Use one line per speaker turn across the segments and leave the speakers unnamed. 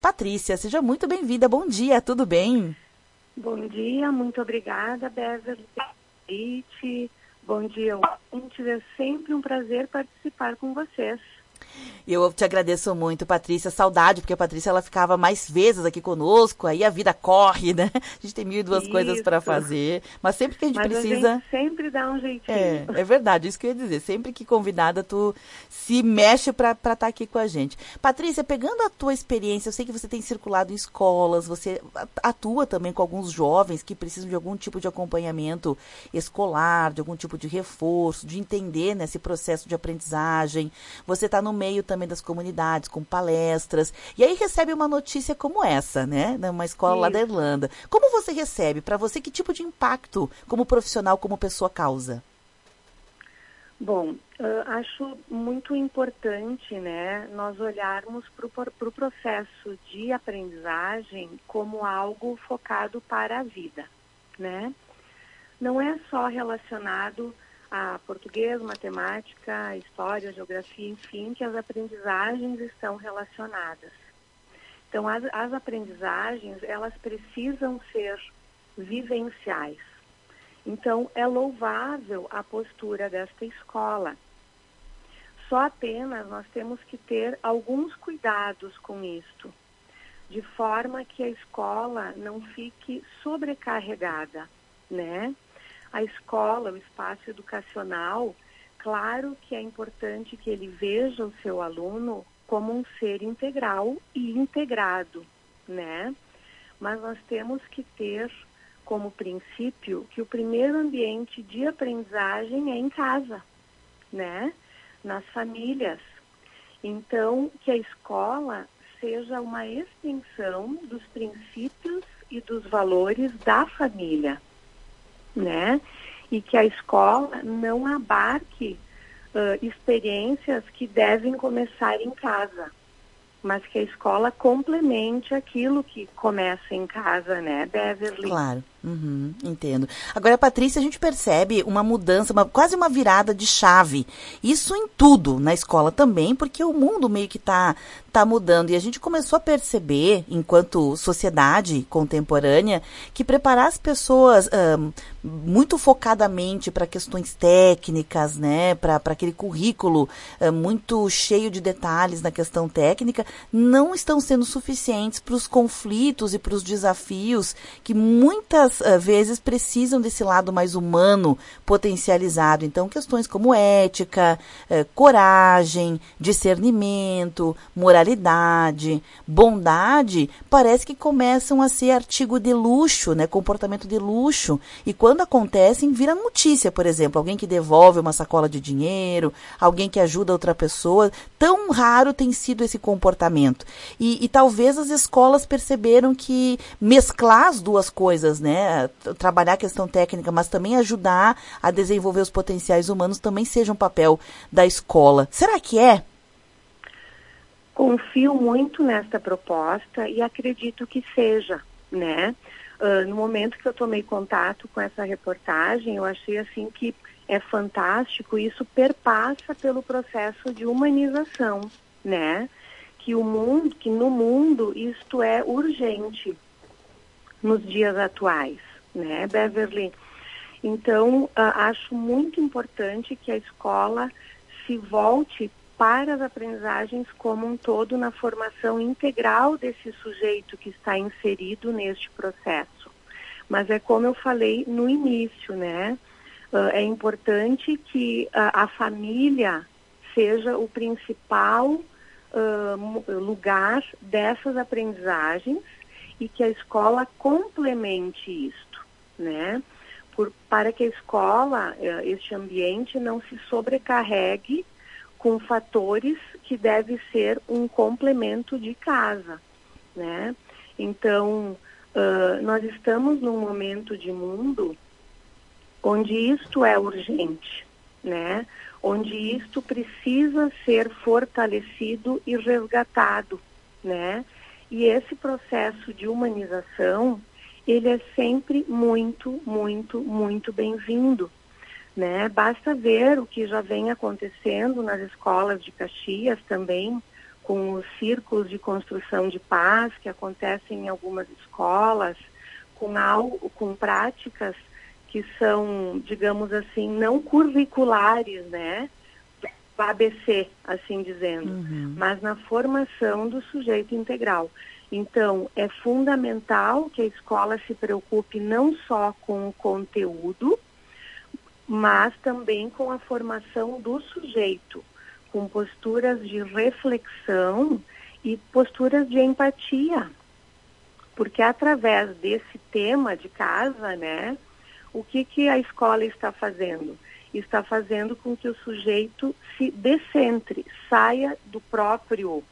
Patrícia, seja muito bem-vinda. Bom dia, tudo bem?
Bom dia, muito obrigada, Beverly, pelo convite. Bom dia, ouvintes. É sempre um prazer participar com vocês.
Eu te agradeço muito, Patrícia. Saudade, porque a Patrícia ela ficava mais vezes aqui conosco, aí a vida corre, né? A gente tem mil e duas coisas para
Isso,
fazer, mas sempre que a gente
mas a gente
precisa.
sempre dá um jeitinho.
É verdade, isso que eu ia dizer. Sempre que convidada, tu se mexe para estar aqui com a gente. Patrícia, pegando a tua experiência, eu sei que você tem circulado em escolas, você atua também com alguns jovens que precisam de algum tipo de acompanhamento escolar, de algum tipo de reforço, de entender nesse processo de aprendizagem. Você está no meio também das comunidades, com palestras, e aí recebe uma notícia como essa, né? Numa escola lá da
Isso.
Irlanda. Como você recebe? Para você, que tipo de impacto como profissional, como pessoa causa?
Bom, acho muito importante, né, nós olharmos para o processo de aprendizagem como algo focado para a vida, né? Não é só relacionado a português, matemática, história, geografia, enfim, que as aprendizagens estão relacionadas. Então, as aprendizagens, elas precisam ser vivenciais. Então, é louvável a postura desta escola. Só apenas nós temos que ter alguns cuidados com isto, de forma que a escola não fique sobrecarregada, né? A escola, o espaço educacional, claro que é importante que ele veja o seu aluno como um ser integral e integrado, né? Mas nós temos que ter como princípio que o primeiro ambiente de aprendizagem é em casa, né? Nas famílias. Então, que a escola seja uma extensão dos princípios e dos valores da família, né? E que a escola não abarque experiências que devem começar em casa, mas que a escola complemente aquilo que começa em casa, né, Beverly?
Claro, entendo. Agora, Patrícia, a gente percebe uma mudança, quase uma virada de chave. Isso em tudo, na escola também, porque o mundo meio que tá mudando. E a gente começou a perceber, enquanto sociedade contemporânea, que preparar as pessoas muito focadamente para questões técnicas, né, para aquele currículo muito cheio de detalhes na questão técnica, não estão sendo suficientes para os conflitos e para os desafios que muitas vezes precisam desse lado mais humano potencializado. Então, questões como ética, coragem, discernimento, moralidade, bondade, parece que começam a ser artigo de luxo, né, comportamento de luxo. E quando acontecem, vira notícia, por exemplo, alguém que devolve uma sacola de dinheiro, alguém que ajuda outra pessoa. Tão raro tem sido esse comportamento. E talvez as escolas perceberam que mesclar as duas coisas, né, trabalhar a questão técnica, mas também ajudar a desenvolver os potenciais humanos, também seja um papel da escola. Será que é?
Confio muito nesta proposta e acredito que seja, né? No momento que eu tomei contato com essa reportagem, eu achei assim que é fantástico, isso perpassa pelo processo de humanização, né? Que no mundo isto é urgente nos dias atuais, né, Beverly? Então, acho muito importante que a escola se volte para as aprendizagens como um todo na formação integral desse sujeito que está inserido neste processo. Mas é como eu falei no início, né? É importante que a família seja o principal lugar dessas aprendizagens e que a escola complemente isto, né? Para que a escola, este ambiente, não se sobrecarregue com fatores que deve ser um complemento de casa, né? Então, nós estamos num momento de mundo onde isto é urgente, né? Onde isto precisa ser fortalecido e resgatado, né? E esse processo de humanização, ele é sempre muito, muito, muito bem-vindo, né? Basta ver o que já vem acontecendo nas escolas de Caxias também, com os círculos de construção de paz que acontecem em algumas escolas, com práticas que são, digamos assim, não curriculares, né? ABC, assim dizendo, mas na formação do sujeito integral. Então, é fundamental que a escola se preocupe não só com o conteúdo, mas também com a formação do sujeito, com posturas de reflexão e posturas de empatia. Porque através desse tema de casa, né, o que a escola está fazendo? Está fazendo com que o sujeito se descentre, saia do próprio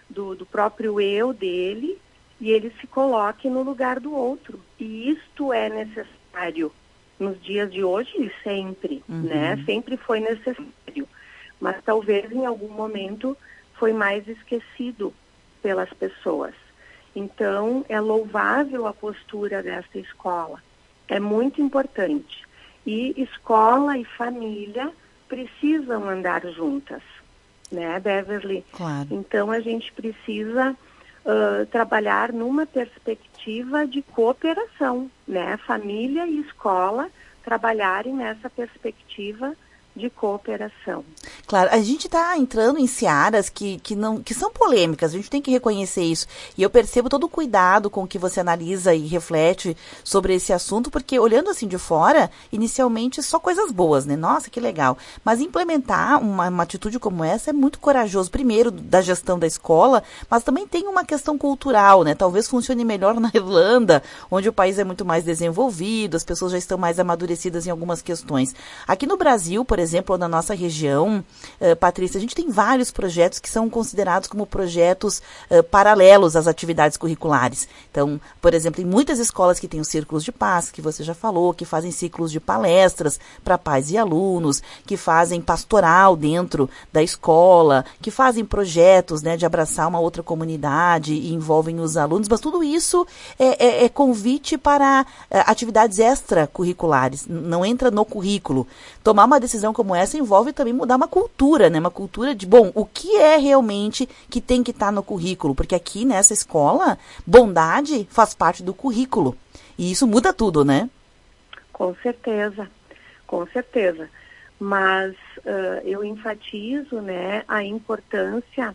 eu dele e ele se coloque no lugar do outro. E isto é necessário nos dias de hoje e sempre, né? Sempre foi necessário. Mas talvez em algum momento foi mais esquecido pelas pessoas. Então, é louvável a postura desta escola. É muito importante. E escola e família precisam andar juntas, né, Beverly?
Claro.
Então, a gente precisa trabalhar numa perspectiva de cooperação, né? Família e escola trabalharem nessa perspectiva de cooperação.
Claro, a gente está entrando em searas que são polêmicas, a gente tem que reconhecer isso. E eu percebo todo o cuidado com que você analisa e reflete sobre esse assunto, porque olhando assim de fora, inicialmente só coisas boas, né? Nossa, que legal. Mas implementar uma atitude como essa é muito corajoso, primeiro da gestão da escola, mas também tem uma questão cultural, né? Talvez funcione melhor na Irlanda, onde o país é muito mais desenvolvido, as pessoas já estão mais amadurecidas em algumas questões. Aqui no Brasil, por exemplo, ou na nossa região, Patrícia, a gente tem vários projetos que são considerados como projetos paralelos às atividades curriculares. Então, por exemplo, em muitas escolas que têm os círculos de paz, que você já falou, que fazem ciclos de palestras para pais e alunos, que fazem pastoral dentro da escola, que fazem projetos, né, de abraçar uma outra comunidade e envolvem os alunos, mas tudo isso é convite para atividades extracurriculares, não entra no currículo. Tomar uma decisão como essa envolve também mudar uma cultura, né? Uma cultura de, o que é realmente que tem que estar no currículo? Porque aqui nessa escola, bondade faz parte do currículo. E isso muda tudo, né?
Com certeza, com certeza. Mas eu enfatizo, né, a importância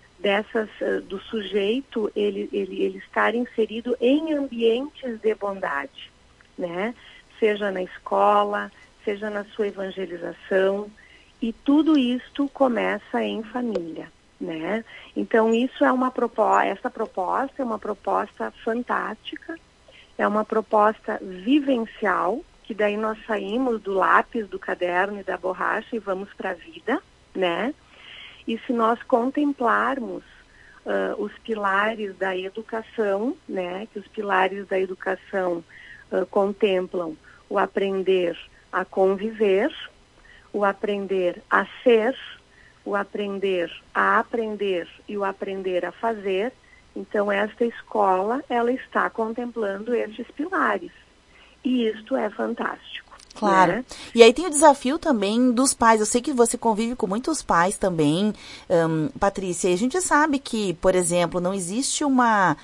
do sujeito ele estar inserido em ambientes de bondade, né? Seja na escola, seja na sua evangelização, e tudo isto começa em família, né? Então, isso é essa proposta é uma proposta fantástica, é uma proposta vivencial, que daí nós saímos do lápis, do caderno e da borracha e vamos para a vida, né? E se nós contemplarmos os pilares da educação, né? Que os pilares da educação contemplam o aprender a conviver, o aprender a ser, o aprender a aprender e o aprender a fazer. Então, esta escola, ela está contemplando estes pilares. E isto é fantástico.
Claro.
Né?
E aí tem o desafio também dos pais. Eu sei que você convive com muitos pais também, Patrícia. E a gente sabe que, por exemplo, não existe uma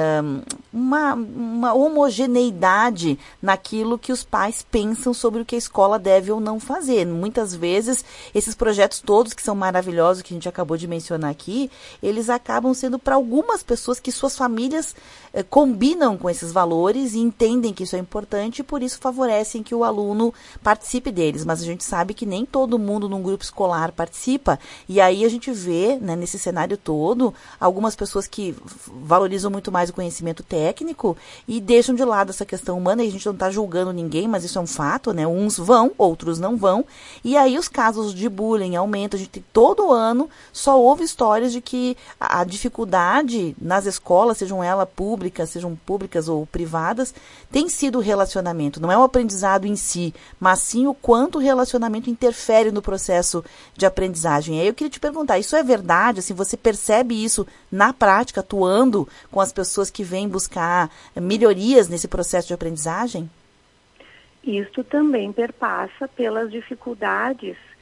homogeneidade naquilo que os pais pensam sobre o que a escola deve ou não fazer. Muitas vezes, esses projetos todos que são maravilhosos, que a gente acabou de mencionar aqui, eles acabam sendo para algumas pessoas que suas famílias combinam com esses valores e entendem que isso é importante e por isso favorecem que o aluno participe deles, mas a gente sabe que nem todo mundo num grupo escolar participa, e aí a gente vê, né, nesse cenário todo, algumas pessoas que valorizam muito mais o conhecimento técnico e deixam de lado essa questão humana, e a gente não está julgando ninguém, mas isso é um fato, né, uns vão, outros não vão, e aí os casos de bullying aumentam, a gente todo ano só ouve histórias de que a dificuldade nas escolas, sejam elas públicas ou privadas, tem sido o relacionamento, não é o aprendizado em si, mas sim o quanto o relacionamento interfere no processo de aprendizagem. Aí eu queria te perguntar, isso é verdade? Assim, você percebe isso na prática, atuando com as pessoas que vêm buscar melhorias nesse processo de aprendizagem?
Isto também perpassa pelas dificuldades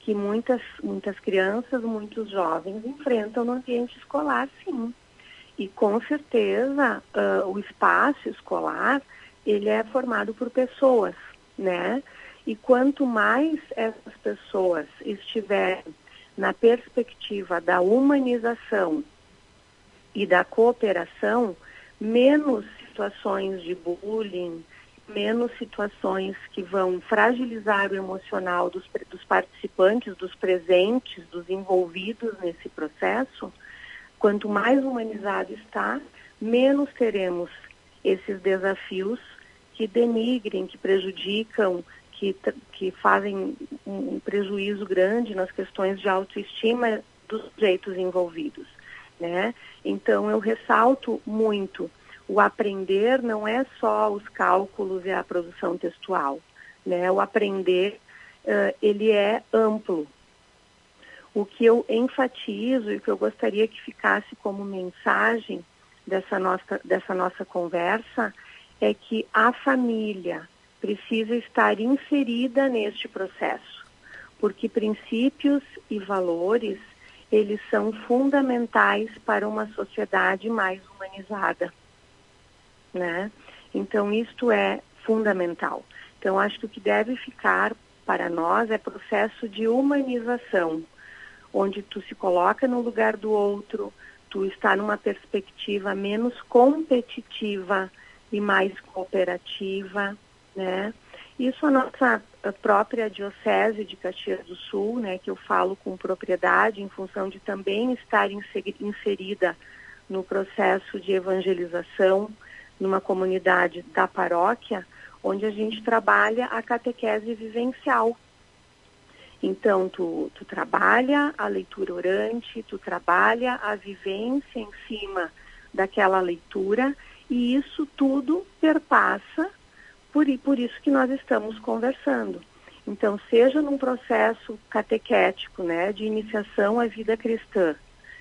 que muitas crianças, muitos jovens enfrentam no ambiente escolar, sim. E com certeza o espaço escolar, ele é formado por pessoas, né? E quanto mais essas pessoas estiverem na perspectiva da humanização e da cooperação, menos situações de bullying, menos situações que vão fragilizar o emocional dos participantes, dos presentes, dos envolvidos nesse processo. Quanto mais humanizado está, menos teremos esses desafios que denigrem, que prejudicam, que fazem um prejuízo grande nas questões de autoestima dos sujeitos envolvidos, né? Então, eu ressalto muito, o aprender não é só os cálculos e a produção textual, né? O aprender, ele é amplo. O que eu enfatizo e o que eu gostaria que ficasse como mensagem dessa nossa conversa é que a família precisa estar inserida neste processo, porque princípios e valores, eles são fundamentais para uma sociedade mais humanizada, né? Então, isto é fundamental. Então, acho que o que deve ficar para nós é processo de humanização, onde tu se coloca no lugar do outro, tu está numa perspectiva menos competitiva e mais cooperativa, né? Isso a nossa própria Diocese de Caxias do Sul, né, que eu falo com propriedade, em função de também estar inserida no processo de evangelização numa comunidade da paróquia, onde a gente trabalha a catequese vivencial. Então, tu trabalha a leitura orante, tu trabalha a vivência em cima daquela leitura, e isso tudo perpassa por isso que nós estamos conversando. Então, seja num processo catequético, né, de iniciação à vida cristã,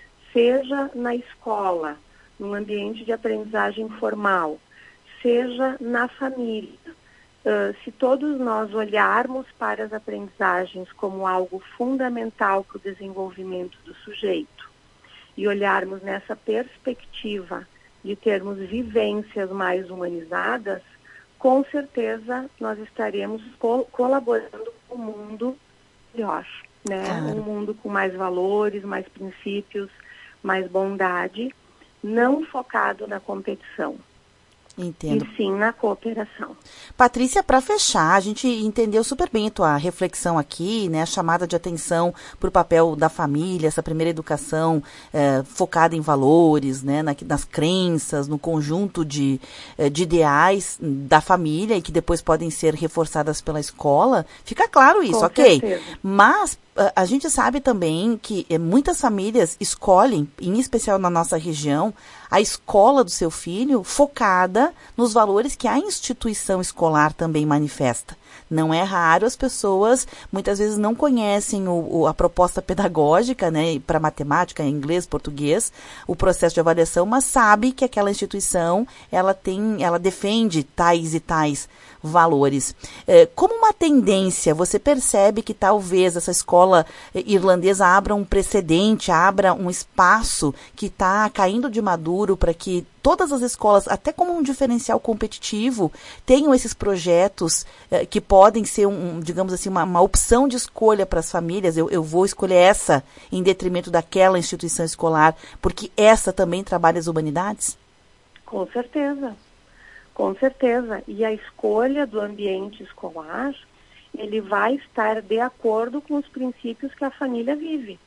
seja na escola, num ambiente de aprendizagem formal, seja na família. Se todos nós olharmos para as aprendizagens como algo fundamental para o desenvolvimento do sujeito e olharmos nessa perspectiva de termos vivências mais humanizadas, com certeza nós estaremos colaborando com um mundo melhor, né?
Claro.
Um mundo com mais valores, mais princípios, mais bondade, não focado na competição.
Entendo.
E sim na cooperação.
Patrícia, para fechar, a gente entendeu super bem a tua reflexão aqui, né, a chamada de atenção para o papel da família, essa primeira educação focada em valores, né, nas crenças, no conjunto de ideais da família e que depois podem ser reforçadas pela escola. Fica claro isso,
Com
ok?
certeza.
Mas a gente sabe também que muitas famílias escolhem, em especial na nossa região, a escola do seu filho focada nos valores que a instituição escolar também manifesta. Não é raro as pessoas, muitas vezes, não conhecem a proposta pedagógica, né, para matemática, inglês, português, o processo de avaliação, mas sabe que aquela instituição, ela defende tais e tais valores. Como uma tendência, você percebe que talvez essa escola irlandesa abra um precedente, abra um espaço que está caindo de maduro para que todas as escolas, até como um diferencial competitivo, tenham esses projetos que podem ser, digamos assim, uma opção de escolha para as famílias. Eu vou escolher essa em detrimento daquela instituição escolar, porque essa também trabalha as humanidades?
Com certeza. Com certeza. E a escolha do ambiente escolar, ele vai estar de acordo com os princípios que a família vive.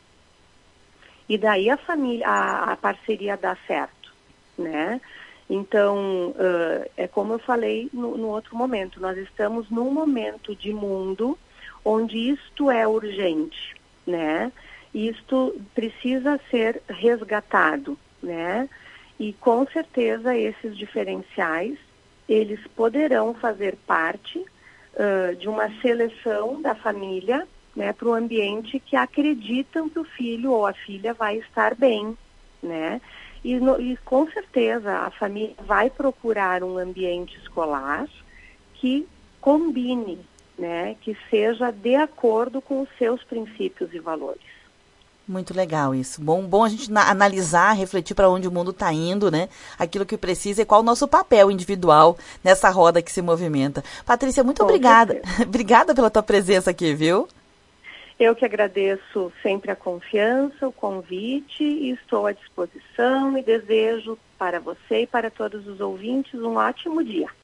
E daí a parceria dá certo, né? Então, é como eu falei no outro momento, nós estamos num momento de mundo onde isto é urgente, né? Isto precisa ser resgatado, né? E com certeza esses diferenciais, eles poderão fazer parte de uma seleção da família, né, para o ambiente que acreditam que o filho ou a filha vai estar bem, né? E com certeza a família vai procurar um ambiente escolar que combine né, que seja de acordo com os seus princípios e valores.
Muito legal isso. Bom a gente analisar, refletir para onde o mundo está indo, né? Aquilo que precisa e qual o nosso papel individual nessa roda que se movimenta. Patrícia, muito obrigada. Obrigada pela tua presença aqui, viu?
Eu que agradeço sempre a confiança, o convite, e estou à disposição e desejo para você e para todos os ouvintes um ótimo dia.